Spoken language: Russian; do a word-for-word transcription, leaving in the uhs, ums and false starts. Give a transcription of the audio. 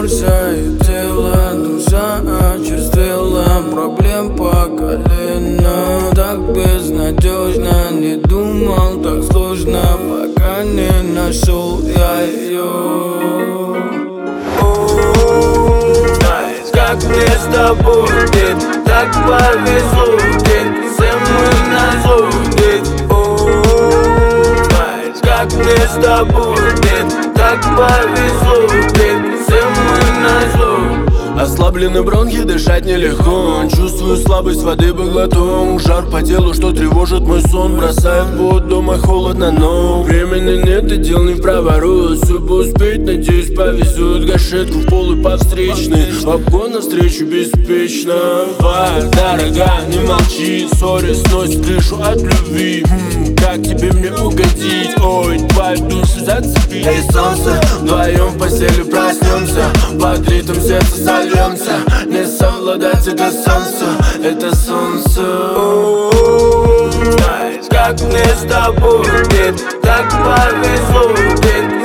душа и тело, душа очерствела, проблем по колено. Так безнадежно, не думал так сложно, пока не нашел я ее. Знаешь, как мне с тобой, детка, так повезло, детка, все мы на зло, детка. Знаешь, как мне с тобой, детка, так повезло, детка, все мы на зло. Ослаблены бронхи, дышать нелегко. Чувствую слабость воды по глоток. Жар по телу, что тревожит мой сон. Бросает в воду, дома холодно, но времени нет и дел не в проворот. Все бы успеть, надеюсь повезет. Гашетку в пол и по встречной, обгон навстречу беспечно. Вай, дорога, не молчи. Сори, сносит крышу от любви. Хм, как тебе мне угодить? Ой, твою душу зацепи. Эй, солнце, вдвоем в постели проснемся. Под ритм сердца сольемся. Не совладать, это солнце, это солнце. Знаешь, как мне с тобой, детка, так повезло, детка.